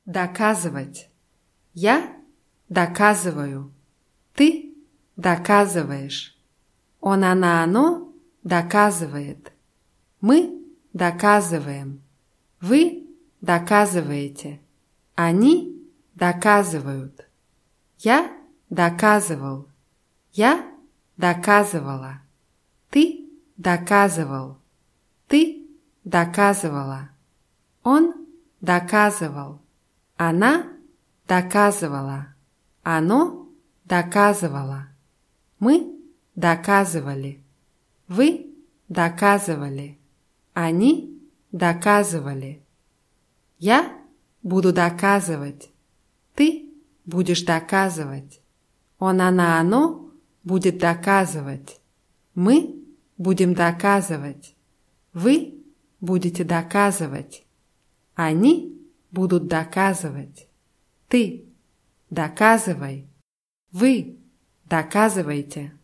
Доказывать. Я доказываю. Ты доказываешь. Он, она, оно доказывает. Мы доказываем. Вы доказываете. Они доказывают. Я доказывал. Я доказывала. Ты доказывал. Ты доказывала. Он доказывал. Она доказывала. Оно доказывало. Мы доказывали. Вы доказывали. Они доказывали. Я буду доказывать. Ты будешь доказывать. Он, она, оно будет доказывать. Мы будем доказывать. Вы будете доказывать. Они будут доказывать. Ты доказывай. Вы доказывайте.